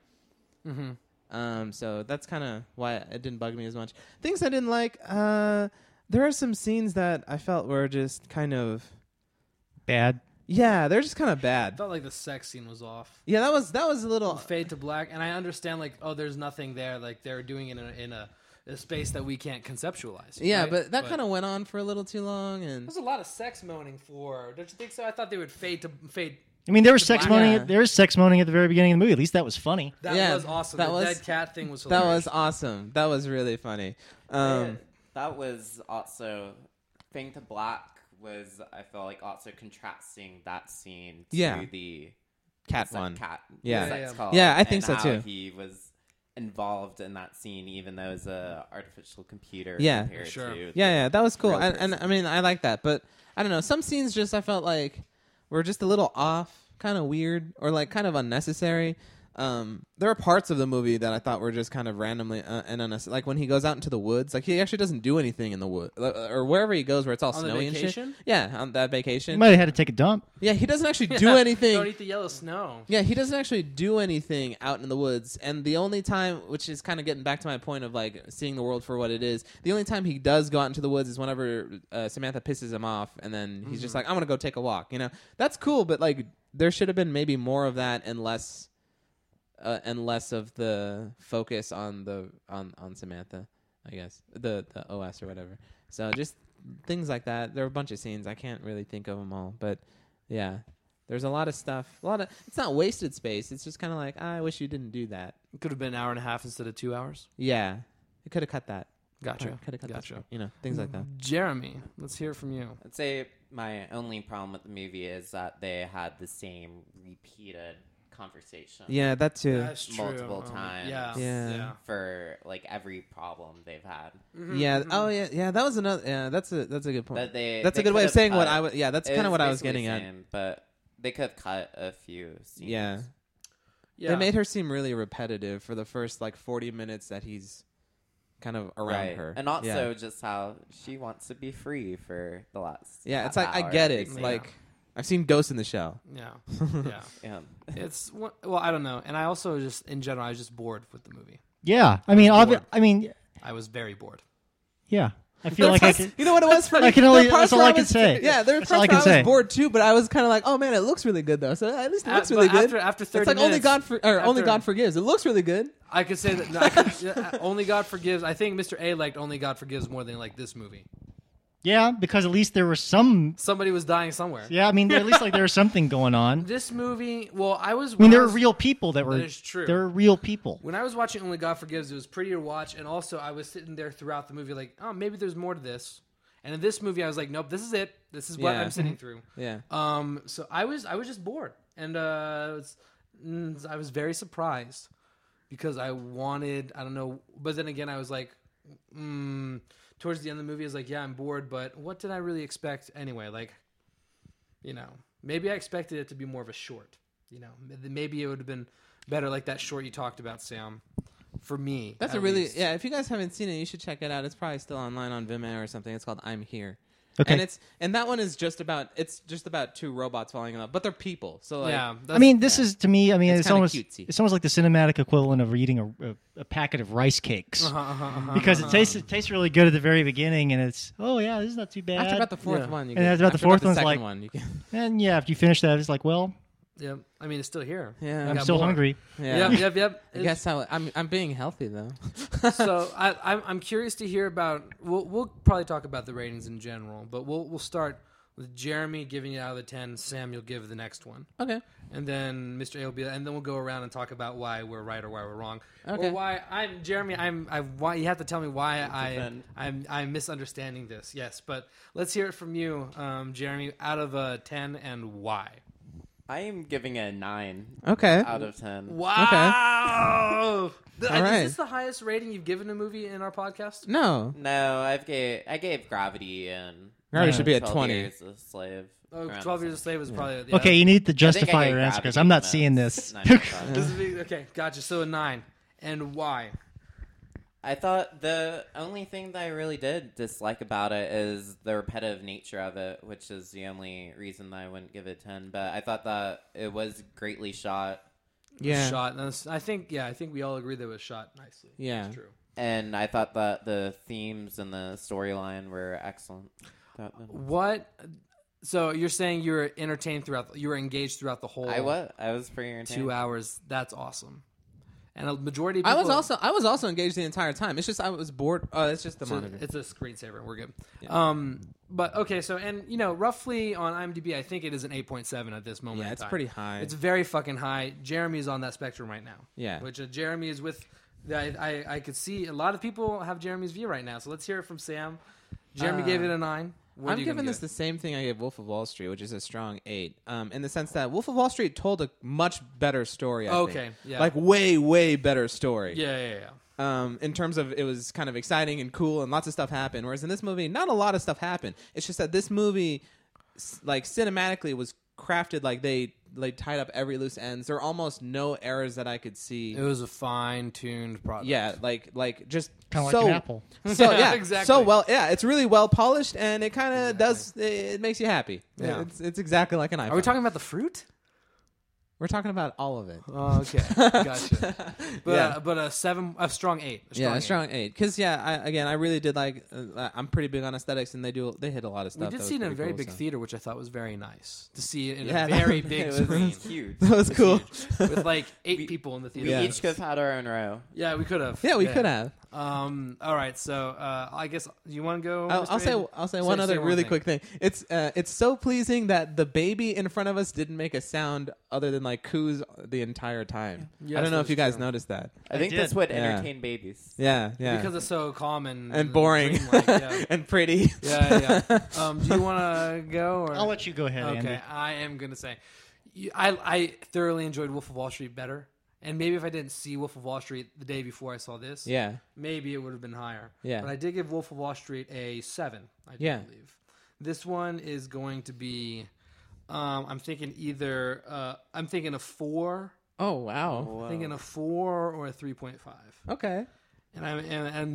So that's kind of why it didn't bug me as much. Things I didn't like, there are some scenes that I felt were just kind of bad. Yeah, they're just kind of bad. I felt like the sex scene was off. Yeah, that was a little fade to black, and I understand, like, oh, there's nothing there, like they're doing it in a space that we can't conceptualize. Yeah, right? but that kind of went on for a little too long, and there's a lot of sex moaning for. Don't you think so? I thought they would fade. I mean, there was sex moaning. Yeah. There was sex moaning at the very beginning of the movie. At least that was funny. That was awesome. The dead cat thing was hilarious. That was awesome. That was really funny. That was also Fade to Black. Was, I felt like, also contrasting that scene to the cat one. Cat, yeah, yeah, I think so too. He was involved in that scene, even though it was a artificial computer. Yeah, sure. Yeah, that was cool, and I mean, I like that, but I don't know. Some scenes just I felt like were just a little off, kind of weird, or like kind of unnecessary. There are parts of the movie that I thought were just kind of randomly and unnecessary. Like when he goes out into the woods, like he actually doesn't do anything in the wood or wherever he goes where it's all snowy and shit. Yeah, on that vacation. He might have had to take a dump. Yeah, he doesn't actually do anything. Don't eat the yellow snow. Yeah, he doesn't actually do anything out in the woods. And the only time, which is kind of getting back to my point of like seeing the world for what it is, the only time he does go out into the woods is whenever Samantha pisses him off, and then he's just like, "I'm gonna go take a walk." You know, that's cool, but like there should have been maybe more of that and less of the focus on Samantha, I guess the OS or whatever. So just things like that. There are a bunch of scenes. I can't really think of them all, but yeah, there's a lot of stuff. It's not wasted space. It's just kind of like, I wish you didn't do that. It could have been an hour and a half instead of 2 hours. Yeah, it could have cut that. Gotcha. Could have cut that. You know, things like that. Jeremy, let's hear from you. I'd say my only problem with the movie is that they had the same repeated conversation. Yeah, that too. That's multiple times. Yeah. For like every problem they've had. Mm-hmm. Yeah. Oh yeah. That was another. Yeah. That's a good point. That's a good way of saying what I was. Yeah. That's kind of what I was getting at. But they could have cut a few scenes. Yeah. They made her seem really repetitive for the first like 40 minutes that he's kind of around her, and also just how she wants to be free for the last. Yeah, it's like I get it. Like. I've seen Ghost in the Shell. Yeah. It's well, I don't know, and I also just in general I was just bored with the movie. Yeah, I mean, I was very bored. Yeah, I feel like I can. You know what it was for me? That's all I can say. Yeah, there were parts where I was bored too, but I was kind of like, oh man, it looks really good though. So at least it looks really good. After 30 it's like minutes, Only God Forgives. It looks really good. I could say that Only God Forgives. I think Mr. A liked Only God Forgives more than he liked this movie. Yeah, because at least there was somebody was dying somewhere. Yeah, I mean, at least like there was something going on. This movie, well, there were real people that were. That is true. There were real people. When I was watching Only God Forgives, it was pretty to watch, and also I was sitting there throughout the movie, like, oh, maybe there's more to this. And in this movie, I was like, nope, this is it. This is what I'm sitting through. Yeah. So I was just bored, and I was very surprised because I don't know, but then again, I was like, towards the end of the movie, I was like, yeah, I'm bored, but what did I really expect anyway? Like, you know, maybe I expected it to be more of a short. maybe it would have been better like that short you talked about, Sam. For me, that's a really if you guys haven't seen it, you should check it out. It's probably still online on Vimeo or something. It's called I'm Here. Okay. And that one is just about two robots falling in love, but they're people. So like, I mean, this is to me. I mean, it's almost cutesy. It's almost like the cinematic equivalent of eating a packet of rice cakes because it tastes really good at the very beginning, and it's this is not too bad. After about the fourth one, about the fourth one's like, one, you can. And if you finish that, it's like, well, yeah. I mean, it's still here. Yeah, I'm still hungry. Yeah. Yep. I guess I'm being healthy though. So I'm curious to hear about. We'll probably talk about the ratings in general, but we'll start with Jeremy giving it out of 10. Sam, you'll give the next one. Okay. And then Mr. A will be, and then we'll go around and talk about why we're right or why we're wrong. Okay. Or why Jeremy. Why you have to tell me why I'm misunderstanding this. Yes, but let's hear it from you, Jeremy. Out of 10, and why? I am giving it a 9. Okay. Out of 10. Wow. Okay. All right. Is this the highest rating you've given a movie in our podcast? No. No, I gave Gravity and Gravity should be at 12 20. Years a Slave. 12 Years a Slave was probably... Okay, you need to I justify gave your answer because Gravity I'm not a seeing this. 9.5. Okay, gotcha. So a 9. And why? I thought the only thing that I really did dislike about it is the repetitive nature of it, which is the only reason that I wouldn't give it 10. But I thought that it was greatly shot. Yeah. I think we all agree that it was shot nicely. Yeah. That's true. And I thought that the themes and the storyline were excellent. What? So you're saying you were entertained you were engaged throughout the whole... I was pretty entertained. 2 hours. That's awesome. And a majority of people... I was also engaged the entire time. It's just I was bored. Oh, it's just the monitor. It's a screensaver. We're good. Yeah. But okay, so roughly on IMDb, I think it is an 8.7 at this moment. Yeah, it's pretty high. It's very fucking high. Jeremy's on that spectrum right now. Yeah. Which Jeremy is with. I could see a lot of people have Jeremy's view right now. So let's hear it from Sam. Jeremy gave it a 9. I'm giving this the same thing I gave Wolf of Wall Street, which is a strong 8. In the sense that Wolf of Wall Street told a much better story. I think. Yeah. Like way, way better story. Yeah. In terms of it was kind of exciting and cool and lots of stuff happened. Whereas in this movie, not a lot of stuff happened. It's just that this movie, like cinematically, was crafted like they tied up every loose ends. There are almost no errors that I could see. It was a fine-tuned product. Yeah, like just kind of so, like an apple. So yeah, exactly. So well, yeah, it's really well polished and it kind of does. It makes you happy. Yeah. It's exactly like an iPhone. Are we talking about the fruit? We're talking about all of it. Oh, okay, gotcha. But Yeah. but a strong 8. A strong 8. Because I really did like. I'm pretty big on aesthetics, and they hit a lot of stuff. We did see it in a very big theater, which I thought was very nice to see it in Yeah, a very big It screen was huge. That was cool. with like 8 people in the theater. We Yeah. each could have had our own row. Yeah, we could have. Yeah, we could have. All right, so I guess you want to go. I'll say one other really quick thing. It's so pleasing that the baby in front of us didn't make a sound other than like coos the entire time. Yes, I don't know if you guys true. noticed that. I think did. this would Yeah. entertain babies. Yeah. because it's so calm and boring dreamlike, yeah. and pretty. Yeah. Do you want to go? Or? I'll let you go ahead, Okay, Andy. I am gonna say, I thoroughly enjoyed Wolf of Wall Street better, and maybe if I didn't see Wolf of Wall Street the day before I saw this, Yeah. maybe it would have been higher. Yeah. But I did give Wolf of Wall Street a 7. I do Yeah. believe this one is going to be. I'm thinking I'm thinking a 4. Oh wow. I'm thinking a 4 or a 3.5. Okay. And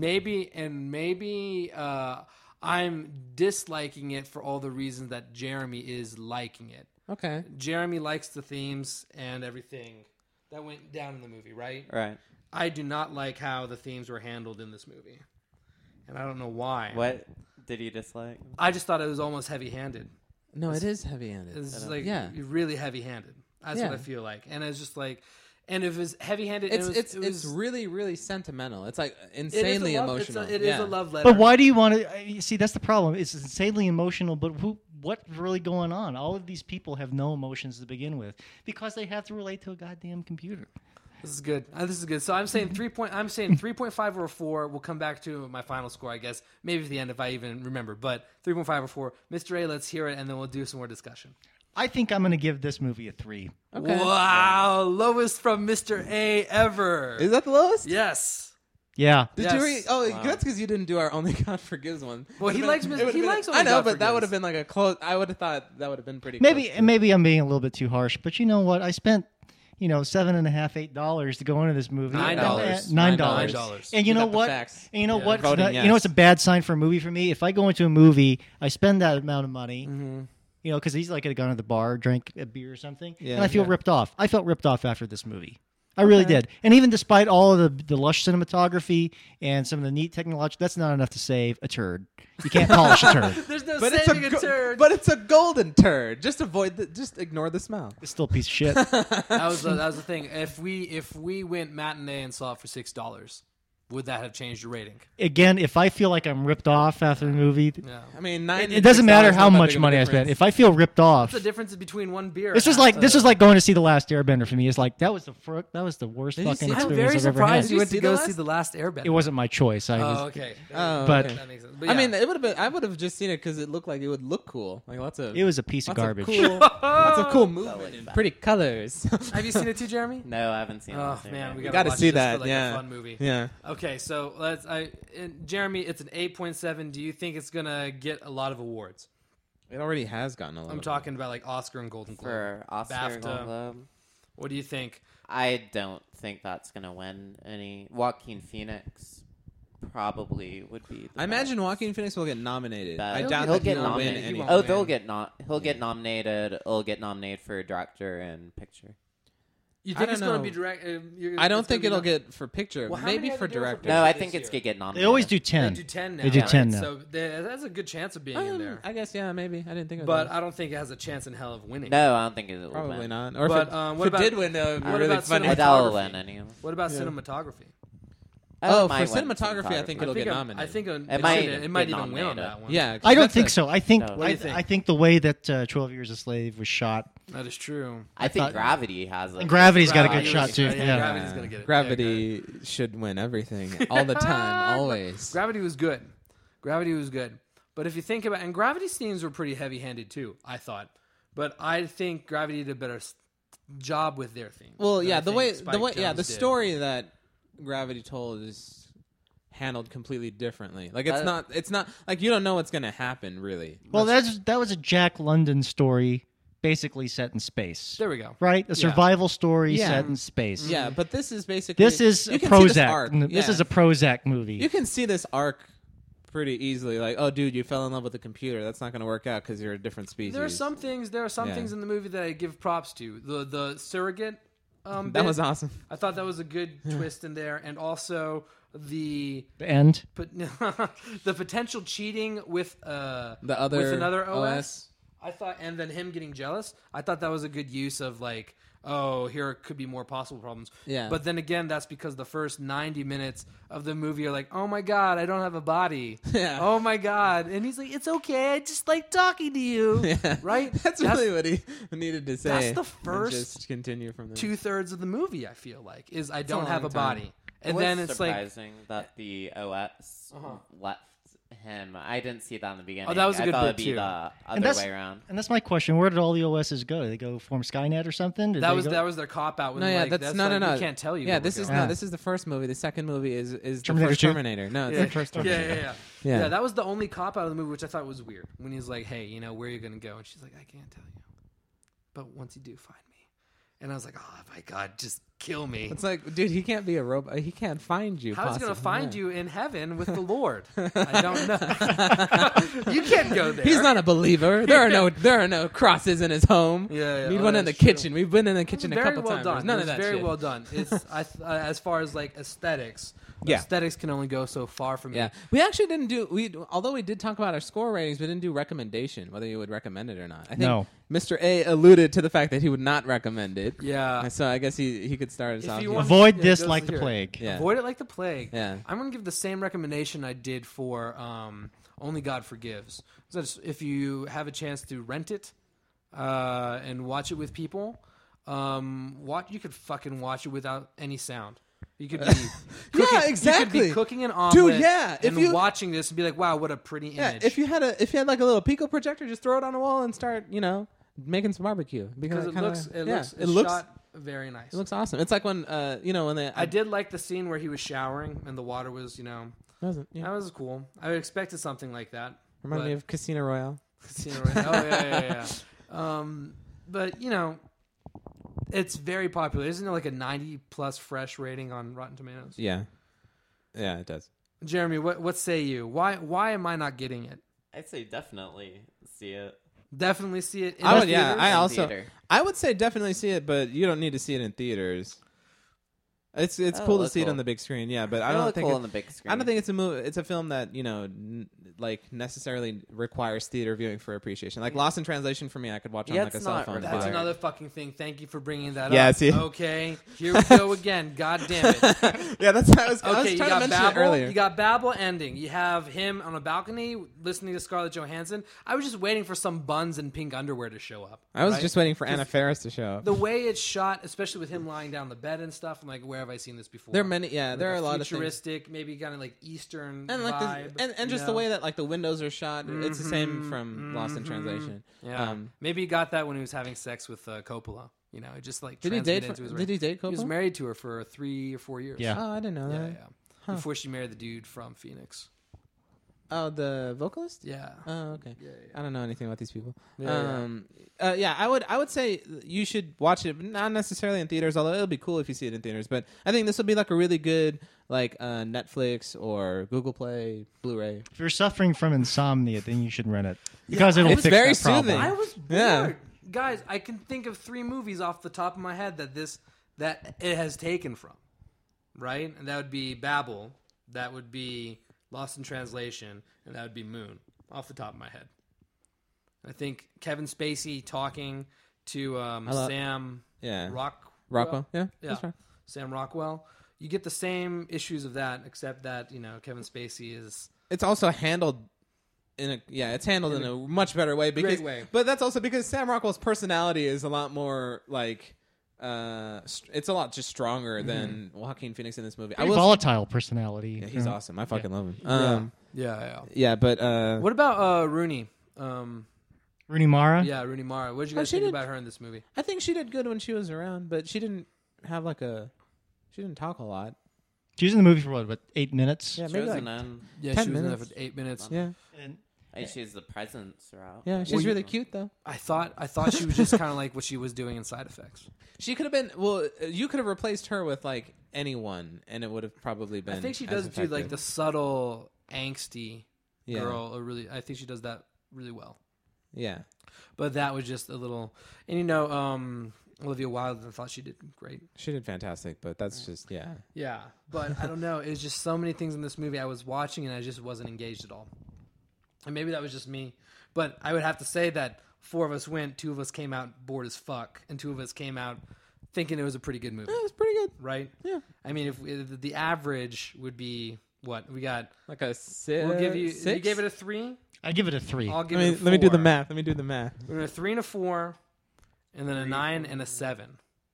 maybe I'm disliking it for all the reasons that Jeremy is liking it. Okay. Jeremy likes the themes and everything that went down in the movie, right? Right. I do not like how the themes were handled in this movie, and I don't know why. What did you dislike? I just thought it was almost heavy-handed. No, it is heavy-handed. It's like Yeah. really heavy-handed. That's Yeah. what I feel like, and it's just like, and if it's heavy-handed, It's really, really sentimental. It's like insanely emotional. It is a love letter. But why do you want to? See, that's the problem. It's insanely emotional, but what's really going on? All of these people have no emotions to begin with because they have to relate to a goddamn computer. This is good. So I'm saying 3.5 or a 4. We'll come back to my final score, I guess. Maybe at the end if I even remember. But 3.5 or 4. Mr. A, let's hear it, and then we'll do some more discussion. I think I'm going to give this movie a 3. Okay. Wow, lowest from Mr. A ever. Is that the lowest? Yes. Yeah. Did Yes. you read? Oh, Wow. that's because you didn't do our Only God Forgives one. Well, he Would've likes been- Mis- it would've he been- likes Only I know, God but that Forgives. would have been like a close. I would have thought that would have been pretty. close to- Maybe I'm being a little bit too harsh, but you know what? I spent $7.50, $8 to go into this movie. $9. $9. And you We know got the what? facts. And you know Yeah. what? Voting You know what's a yes. bad sign for a movie for me? If I go into a movie, I spend that amount of money. Because he's like gone to the bar, drank a beer or something, Yeah, and I feel yeah. ripped off. I felt ripped off after this movie. I really did. And even despite all of the lush cinematography and some of the neat technology, that's not enough to save a turd. You can't polish a turd. There's no But saving a turd. But it's a golden turd. Just just ignore the smell. It's still a piece of shit. that was the thing. If we went matinee and saw it for $6, would that have changed your rating? Again, if I feel like I'm ripped off after the movie, No. I mean, it doesn't matter how much money I spent. If I feel ripped off, What's the difference between one beer? this is like going to see The Last Airbender for me. It's like that was the worst Did you fucking see- I'm experience very I've ever surprised had. you went see to the go last- see The Last Airbender. It wasn't my choice. Oh, okay. Oh, But- okay. That makes sense. But I yeah. mean, it would have been. I would have just seen it because it looked like it would look cool. Like lots of. It was a piece of lots garbage. Cool, lots of cool movement and pretty colors. have you seen it too, Jeremy? No, I haven't seen it. Oh man, we gotta watch see this that, For, like, yeah. a fun movie. yeah. Okay, so Jeremy, it's an 8.7. Do you think it's gonna get a lot of awards? It already has gotten a lot. I'm talking about like Oscar and Golden Globe. For Oscar BAFTA. Golden Globe. What do you think? I don't think that's gonna win any. Joaquin Phoenix probably would be. I imagine Joaquin Phoenix will get nominated. But I doubt he'll that get he'll win nominated. any. won't Oh, win. they'll get he'll get nominated. He'll get nominated for director and picture. You I think don't it's going to know. be direct? I don't think it'll get for picture. Well, how Maybe many for are they doing for director. picture? No, I this think it's year. gonna get nominated. They always do 10. They do 10 now. They do right? 10 now. So that's a good chance of being in there. I guess yeah, maybe. I didn't think of But that. I don't think it has a chance in hell of winning. No, I don't think it will Probably win. not. Or But, if what it about- did win, it would be what really about funny. cinematography? Adele will win anyway. What about Yeah. cinematography? Oh, It might for win cinematography, I think it'll get nominated. I think it might might get even win on nominated. that one. Yeah, I don't that's think a- so. I think No. What do you think? I think the way that 12 Years a Slave was shot, That is true. I think thought- Gravity has it. and Gravity's got a good Gravity shot was- too. yeah, Yeah. Gravity's gonna get it. Gravity should win everything all the time, always. Gravity was good. Gravity was good. But if you think about, and Gravity's themes were pretty heavy-handed too, I thought. But I think Gravity did a better job with their themes. Well, than yeah, I the think way Spike the Jonze did. story that Gravity told is handled completely differently. Like it's not like you don't know what's going to happen really. Well, that was a Jack London story, basically set in space. There we go. Right, a survival story Yeah. set in space. Yeah, but this is basically This is you a can see this Prozac. arc. This Yeah. is a Prozac movie. You can see this arc pretty easily. Like, oh, dude, you fell in love with a computer. That's not going to work out because you're a different species. There are some things Yeah. in the movie that I give props to. The surrogate that bit, was awesome. I thought that was a good twist in there, and also the end. the potential cheating with The other with another OS. OS. I thought, and then him getting jealous. I thought that was a good use of like, oh, here could be more possible problems. Yeah. But then again, that's because the first 90 minutes of the movie are like, oh my god, I don't have a body. Yeah. Oh my god, and he's like, it's okay, I just like talking to you. Yeah. Right. That's really what he needed to say. That's the and first just continue from there. 2/3 of the movie. I feel like is I don't a have a long time. body, It and was then it's like. surprising that the OS left him. I didn't see that in the beginning. Oh, that was a I good thought bit, it'd be too. the And other way around. And that's my question. Where did all the OSs go? Did they go form Skynet or something? That was their cop out. No, yeah, that's no. We can't tell you. Yeah, where this we're is going. no. This is the first movie. The second movie is the Terminator first 2? Terminator. No, it's Yeah. the first Yeah, Terminator. yeah. Yeah. That was the only cop out of the movie, which I thought was weird. When he's like, "Hey, where are you gonna go?" And she's like, "I can't tell you, but once you do, find me." And I was like, "Oh my god, just kill me." It's like, dude, he can't be a robot. He can't find you. How's he gonna possibly. find Yeah. you in heaven with the Lord? I don't know. You can't go there. He's not a believer. There are no crosses in his home. Yeah, yeah. Need Oh, one in the that's true. kitchen. We've been in the It was kitchen a very couple well times. done. There's none it of was that very shit. well done. It's as far as like aesthetics. Yeah. Aesthetics can only go so far for me. Yeah, we actually didn't do. Although we did talk about our score ratings, we didn't do recommendation whether you would recommend it or not. I think No. Mr. A alluded to the fact that he would not recommend it. Yeah. So I guess he could start us If off. you here. want- Avoid Yeah, this go like the here. plague. Yeah. Avoid it like the plague. Yeah. I'm going to give the same recommendation I did for Only God Forgives. So that's if you have a chance to rent it and watch it with people, you could fucking watch it without any sound. You could be cooking, exactly. You could be cooking an omelet yeah, if and you- watching this and be like, wow, what a pretty Yeah, image. if you had like a little Pico projector, just throw it on the wall and start making some barbecue because it it looks looks shot Very nice. It looks awesome. It's like when when they. I did like the scene where he was showering and the water was That was cool. I expected something like that. Reminded me of Casino Royale. Casino Royale. Oh yeah. But it's very popular. Isn't it like a 90+ fresh rating on Rotten Tomatoes? Yeah, it does. Jeremy, what say you? Why am I not getting it? I'd say definitely see it. Definitely see it. I would. Yeah, theater. I would say definitely see it, but you don't need to see it in theaters. It's cool to see it on the big screen, yeah, but I don't think on the big screen. I don't think it's a movie. It's a film that necessarily requires theater viewing for appreciation. Like Lost in Translation for me, I could watch on like a cell phone. That's another fucking thing. Thank you for bringing that up. See? Okay, here we go again. God damn it. Yeah, that's how I was trying you to got mention Babel, it earlier. You got Babel ending. You have him on a balcony listening to Scarlett Johansson. I was just waiting for some buns and pink underwear to show up. I was just waiting for Anna Faris to show up. The way it's shot, especially with him lying down on the bed and stuff, I'm like, where have I seen this before? There are many, there are a lot of futuristic, maybe kind of like Eastern and like vibe, and just the way that like the windows are shot. It's the same from Lost in Translation. Yeah, maybe he got that when he was having sex with Coppola. It just like did he date Coppola? He was married to her for 3 or 4 years. Yeah. Oh, I didn't know that. Yeah. Huh. Before she married the dude from Phoenix. Oh, the vocalist? Yeah. Oh, okay. Yeah. I don't know anything about these people. Yeah. I would say you should watch it, not necessarily in theaters, although it'll be cool if you see it in theaters. But I think this will be like a really good Netflix or Google Play Blu-ray. If you're suffering from insomnia, then you should rent it because it'll it's fix very that problem. soothing. I was bored. Yeah. Guys, I can think of 3 movies off the top of my head that it has taken from. Right? And that would be Babel. That would be Lost in Translation, and that would be Moon, off the top of my head. I think Kevin Spacey talking to Sam Rockwell. Yeah. That's right. Sam Rockwell. You get the same issues of that, except that Kevin Spacey is. It's also handled in a much better way. Great way. But that's also because Sam Rockwell's personality is a lot more like. It's a lot just stronger than Joaquin Phoenix in this movie. Very volatile personality. Yeah, he's awesome. I fucking love him. Yeah. But what about Rooney? Rooney Mara? Yeah, Rooney Mara. What did you guys think about her in this movie? I think she did good when she was around, but she didn't have she didn't talk a lot. She was in the movie for what 8 minutes? Yeah, maybe like 10 she was in there for 8 minutes. Yeah. And she's the presence throughout. Yeah, she's really cute though. I thought she was just kind of like what she was doing in Side Effects. She could have been. Well, you could have replaced her with like anyone, and it would have probably been. I think she does do like the subtle, angsty girl. I think she does that really well. Yeah, but that was just a little. And Olivia Wilde, I thought she did great. She did fantastic, but that's just Yeah, but I don't know. It was just so many things in this movie I was watching, and I just wasn't engaged at all. And maybe that was just me, but I would have to say that 4 of us went, 2 of us came out bored as fuck, and 2 of us came out thinking it was a pretty good movie. Yeah, it was pretty good, right? Yeah. I mean, if the average would be what we got, like a 6. We'll give you. 6? You gave it a 3. I give it a 3. I'll give it a 4. Let me do the math. We're going to 3 and a 4, and then a 9 and a 7.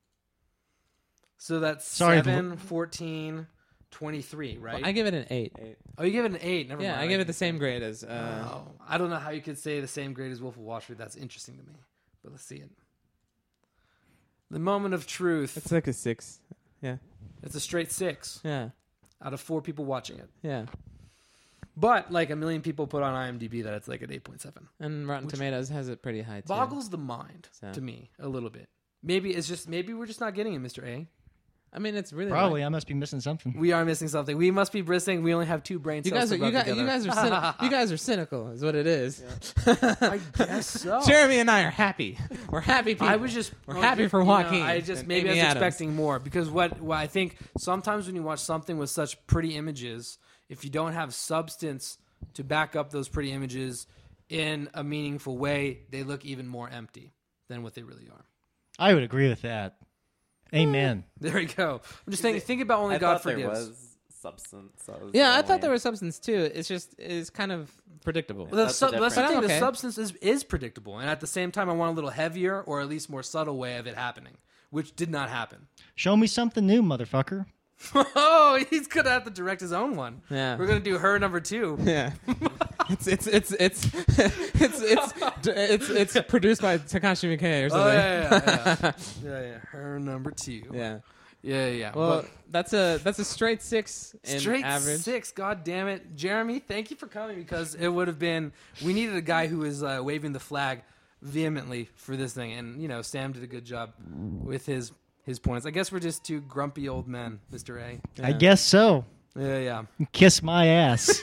So that's 7, 14. 23, right? Well, I give it an 8. Oh, you give it an 8. Never mind. Yeah, I give it the same grade as. I don't know how you could say the same grade as Wolf of Wall Street. That's interesting to me, but let's see it. The moment of truth. It's like a 6. Yeah. It's a straight 6. Yeah. Out of 4 people watching it. Yeah. But like 1 million people put on IMDb that it's like an 8.7. And Rotten Tomatoes has it pretty high too. Boggles the mind to me a little bit. Maybe we're just not getting it, Mr. A. I mean, it's really probably. I must be missing something. We are missing something. We must be missing. We only have 2 brain cells. You guys are cynical, is what it is. Yeah. I guess so. Jeremy and I are happy. We're happy people. We're happy for Joaquin. I was expecting more because what I think sometimes when you watch something with such pretty images, if you don't have substance to back up those pretty images in a meaningful way, they look even more empty than what they really are. I would agree with that. Amen. There you go. I'm just saying. Think about only God forgives. There was substance. I thought there was substance too. It's kind of predictable. Well, that's the thing. The substance is predictable, and at the same time, I want a little heavier or at least more subtle way of it happening, which did not happen. Show me something new, motherfucker. Oh, he's gonna have to direct his own one. Yeah, we're gonna do Her number 2. Yeah. It's produced by Takashi Miike or something. Yeah. Her number 2. Yeah. Yeah. Well, that's a straight 6 in straight average. 6. God damn it, Jeremy! Thank you for coming because it would have been. We needed a guy who was waving the flag vehemently for this thing, and Sam did a good job with his points. I guess we're just two grumpy old men, Mr. A. Yeah. I guess so. Yeah. Kiss my ass.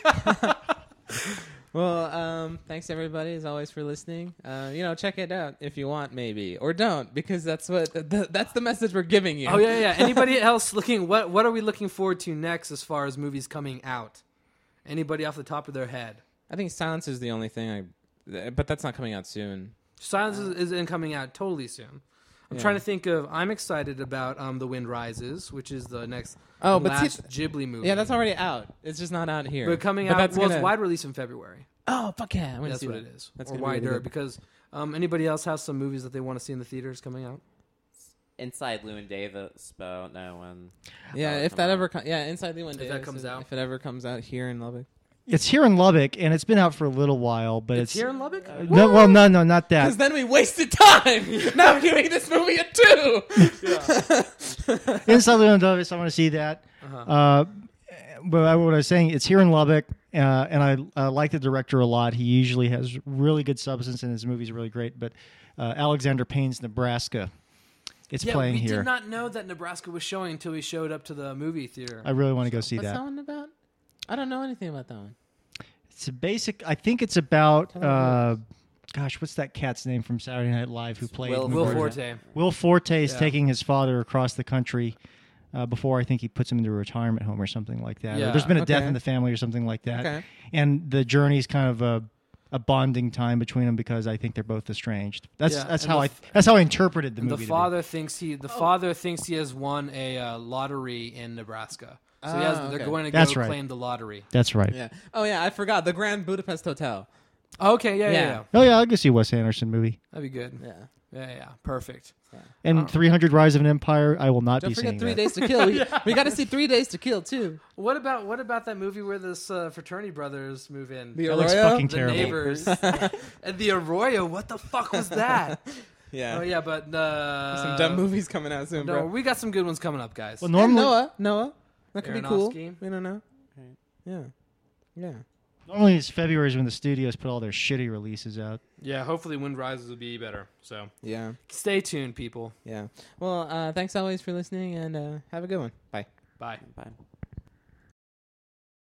Well, thanks everybody as always for listening. Check it out if you want, maybe, or don't, because that's the message we're giving you. Oh yeah. Anybody else looking? What are we looking forward to next as far as movies coming out? Anybody off the top of their head? I think Silence is the only thing but that's not coming out soon. Silence isn't coming out totally soon. I'm trying to think of. I'm excited about The Wind Rises, which is the next last Ghibli movie. Yeah, that's already out. It's just not out here. But coming out. It's wide release in February. Oh fuck yeah! That's what it is. That's or wider really because anybody else has some movies that they want to see in the theaters coming out. Inside Llewyn Davis, but no one. Yeah, if that ever comes. Yeah, Inside Llewyn Davis. If that comes out. If it ever comes out here in Lubbock. It's here in Lubbock, and it's been out for a little while, but it's here in Lubbock. No, not that. Because then we wasted time. Now we're giving this movie a 2. Inside Llewyn Davis, I want to see that. Uh-huh. But what I was saying, it's here in Lubbock, and I like the director a lot. He usually has really good substance, and his movie's really great. But Alexander Payne's Nebraska, it's playing here. We did not know that Nebraska was showing until we showed up to the movie theater. I really want to go see What's that. that one about? I don't know anything about that one. It's a basic. I think it's about. What's that cat's name from Saturday Night Live who played Will Forte? Will Forte is taking his father across the country before I think he puts him into a retirement home or something like that. Yeah. Or there's been a death in the family or something like that. Okay. And the journey's kind of a bonding time between them because I think they're both estranged. That's how I interpreted the movie. The father thinks he has won a lottery in Nebraska. So they're going to go claim the lottery. That's right. Yeah. Oh yeah, I forgot the Grand Budapest Hotel. Okay, yeah. Oh yeah, I'll go see a Wes Anderson movie. That'd be good. Yeah. Perfect. And 300 Rise of an Empire, I will not Don't be seeing. Don't forget 3 Days to Kill. We got to see 3 Days to Kill too. What about that movie where this fraternity brothers move in? That looks fucking the terrible. Neighbors. And the Arroyo. What the fuck was that? Yeah. Oh yeah, but some dumb movies coming out soon, bro. We got some good ones coming up, guys. Well, normally Noah. That could be cool. Aronofsky. We don't know. Yeah. Normally it's February is when the studios put all their shitty releases out. Yeah, hopefully Wind Rises will be better. So yeah, stay tuned, people. Yeah. Well, thanks always for listening, and have a good one. Bye. Bye. Bye.